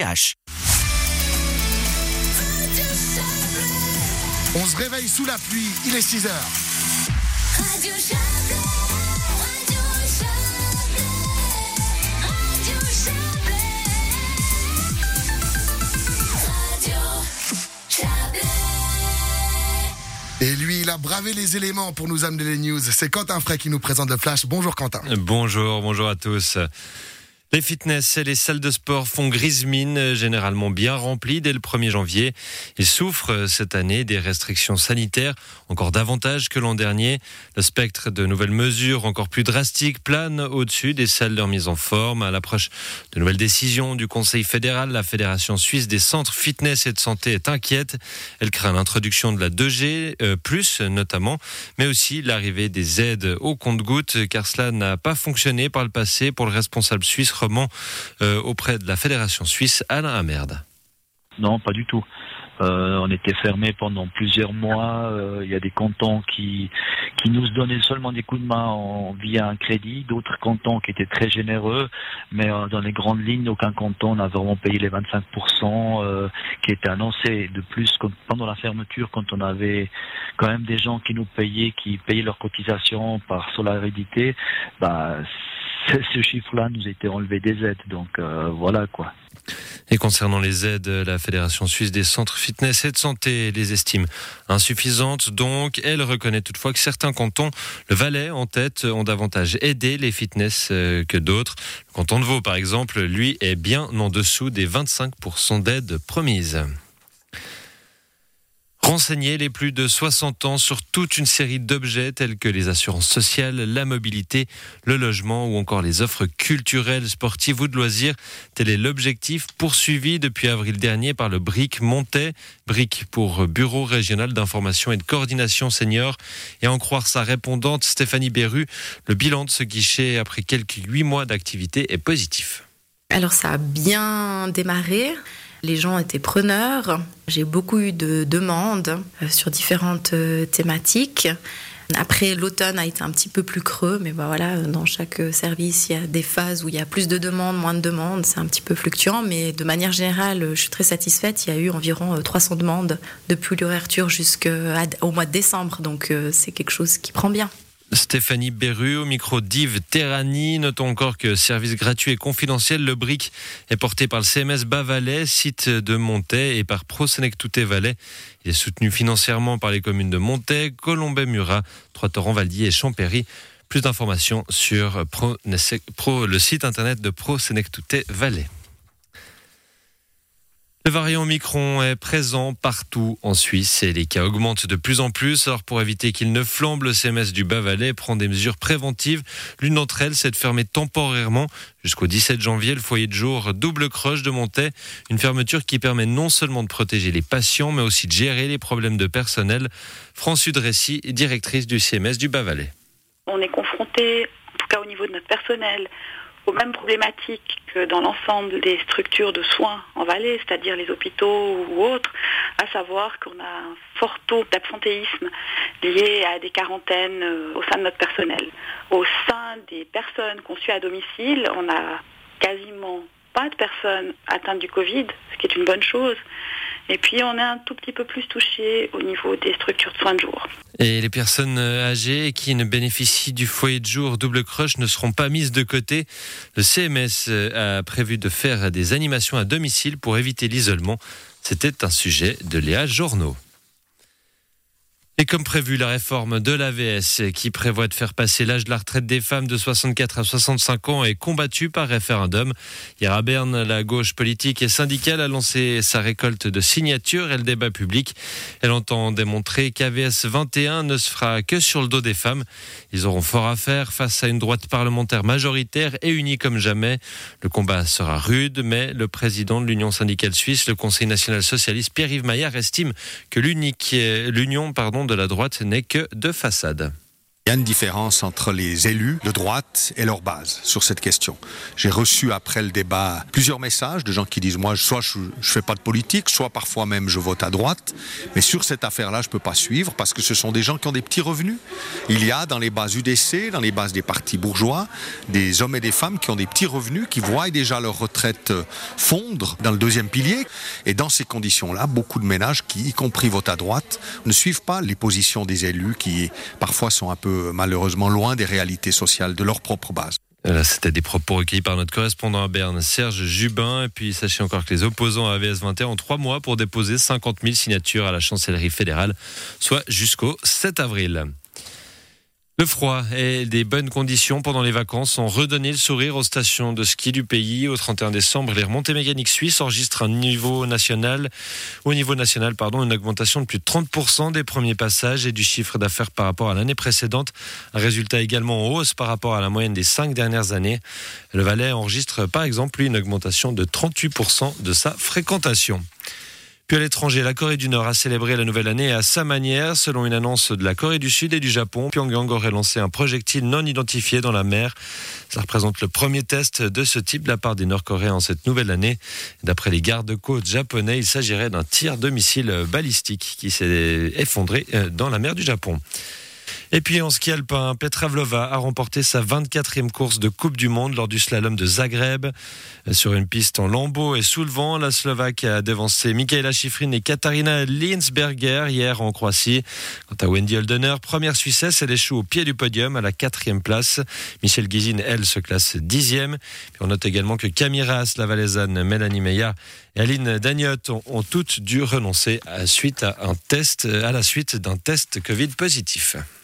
On se réveille sous la pluie, il est 6h. Radio Chablais, Radio Chablais, Radio Chablais, Radio Chablais. Et lui, il a bravé les éléments pour nous amener les news. C'est Quentin Frey qui nous présente le Flash. Bonjour Quentin. Bonjour à tous. Les fitness et les salles de sport font grise mine, généralement bien remplies dès le 1er janvier. Ils souffrent cette année des restrictions sanitaires, encore davantage que l'an dernier. Le spectre de nouvelles mesures encore plus drastiques plane au-dessus des salles de remise en forme. À l'approche de nouvelles décisions du Conseil fédéral, la Fédération suisse des centres fitness et de santé est inquiète. Elle craint l'introduction de la 2G+, notamment, mais aussi l'arrivée des aides au compte-gouttes, car cela n'a pas fonctionné par le passé pour le responsable suisse auprès de la Fédération suisse, Alain Amerde. Non, pas du tout. On était fermé pendant plusieurs mois. Il y a des cantons qui nous donnaient seulement des coups de main via un crédit, d'autres cantons qui étaient très généreux, mais dans les grandes lignes, aucun canton n'a vraiment payé les 25% qui étaient annoncés. De plus, pendant la fermeture, quand on avait quand même des gens qui payaient leurs cotisations par solidarité, ce chiffre-là nous était enlevé des aides. Donc voilà quoi. Et concernant les aides, la Fédération suisse des centres fitness et de santé les estime insuffisantes. Donc, elle reconnaît toutefois que certains cantons, le Valais en tête, ont davantage aidé les fitness que d'autres. Le canton de Vaud, par exemple, lui, est bien en dessous des 25% d'aides promises. Renseigner les plus de 60 ans sur toute une série d'objets tels que les assurances sociales, la mobilité, le logement ou encore les offres culturelles, sportives ou de loisirs. Tel est l'objectif poursuivi depuis avril dernier par le BRIC Montais. BRIC pour Bureau régional d'information et de coordination senior. Et à en croire sa répondante Stéphanie Berru, le bilan de ce guichet après quelques 8 mois d'activité est positif. Alors ça a bien démarré. Les gens étaient preneurs. J'ai beaucoup eu de demandes sur différentes thématiques. Après, l'automne a été un petit peu plus creux, mais voilà, dans chaque service, il y a des phases où il y a plus de demandes, moins de demandes. C'est un petit peu fluctuant, mais de manière générale, je suis très satisfaite. Il y a eu environ 300 demandes depuis l'ouverture jusqu'au mois de décembre, donc c'est quelque chose qui prend bien. Stéphanie Berru au micro d'Yves Terrani. Notons encore que service gratuit et confidentiel, le BRIC est porté par le CMS Bas-Valais, site de Montais, et par Pro-Senectouté Valais. Il est soutenu financièrement par les communes de Montais, Colombey-Murat, Trois-Torrents-Valdier et Champéry. Plus d'informations sur le site internet de Pro-Senectouté Valais. Le variant Omicron est présent partout en Suisse et les cas augmentent de plus en plus. Alors pour éviter qu'il ne flambe, le CMS du Bas-Valais prend des mesures préventives. L'une d'entre elles, c'est de fermer temporairement jusqu'au 17 janvier le foyer de jour Double Croche de Montais. Une fermeture qui permet non seulement de protéger les patients, mais aussi de gérer les problèmes de personnel. Françoise Drécy, directrice du CMS du Bas-Valais. On est confronté, en tout cas au niveau de notre personnel, aux mêmes problématiques que dans l'ensemble des structures de soins en Valais, c'est-à-dire les hôpitaux ou autres, à savoir qu'on a un fort taux d'absentéisme lié à des quarantaines au sein de notre personnel. Au sein des personnes qu'on suit à domicile, on n'a quasiment pas de personnes atteintes du Covid, ce qui est une bonne chose. Et puis on est un tout petit peu plus touché au niveau des structures de soins de jour. Et les personnes âgées qui ne bénéficient du foyer de jour Double Croche ne seront pas mises de côté. Le CMS a prévu de faire des animations à domicile pour éviter l'isolement. C'était un sujet de Léa Journeau. Et comme prévu, la réforme de l'AVS qui prévoit de faire passer l'âge de la retraite des femmes de 64 à 65 ans est combattue par référendum. Hier à Berne, la gauche politique et syndicale a lancé sa récolte de signatures et le débat public. Elle entend démontrer qu'AVS 21 ne se fera que sur le dos des femmes. Ils auront fort à faire face à une droite parlementaire majoritaire et unie comme jamais. Le combat sera rude, mais le président de l'Union syndicale suisse, le Conseil national socialiste, Pierre-Yves Maillard, estime que l'union de la droite n'est que de façade. Il y a une différence entre les élus de droite et leur base sur cette question. J'ai reçu après le débat plusieurs messages de gens qui disent moi soit je fais pas de politique, soit parfois même je vote à droite, mais sur cette affaire-là je peux pas suivre parce que ce sont des gens qui ont des petits revenus. Il y a dans les bases UDC, dans les bases des partis bourgeois, des hommes et des femmes qui ont des petits revenus, qui voient déjà leur retraite fondre dans le deuxième pilier. Et dans ces conditions-là, beaucoup de ménages qui, y compris votent à droite, ne suivent pas les positions des élus qui parfois sont un peu malheureusement loin des réalités sociales de leur propre base. Voilà, c'était des propos recueillis par notre correspondant à Berne, Serge Jubin. Et puis sachez encore que les opposants à AVS 21 ont 3 mois pour déposer 50 000 signatures à la chancellerie fédérale, soit jusqu'au 7 avril. Le froid et des bonnes conditions pendant les vacances ont redonné le sourire aux stations de ski du pays. Au 31 décembre, les remontées mécaniques suisses enregistrent au niveau national, une augmentation de plus de 30% des premiers passages et du chiffre d'affaires par rapport à l'année précédente. Un résultat également en hausse par rapport à la moyenne des 5 dernières années. Le Valais enregistre par exemple une augmentation de 38% de sa fréquentation. Puis à l'étranger, la Corée du Nord a célébré la nouvelle année à sa manière. Selon une annonce de la Corée du Sud et du Japon, Pyongyang aurait lancé un projectile non identifié dans la mer. Ça représente le premier test de ce type de la part des Nord-Coréens en cette nouvelle année. D'après les gardes-côtes japonais, il s'agirait d'un tir de missile balistique qui s'est effondré dans la mer du Japon. Et puis en ski alpin, Petra Vlhova a remporté sa 24e course de Coupe du Monde lors du slalom de Zagreb. Sur une piste en lambeaux et sous le vent, la Slovaque a devancé Michaela Schifrin et Katarina Linsberger hier en Croatie. Quant à Wendy Holdener, première Suissesse, elle échoue au pied du podium à la 4e place. Michelle Guizine, elle, se classe 10e. Puis on note également que Camille Raas, la Valaisanne, Mélanie Meillat et Aline Dagnotte ont toutes dû renoncer à la suite d'un test Covid positif.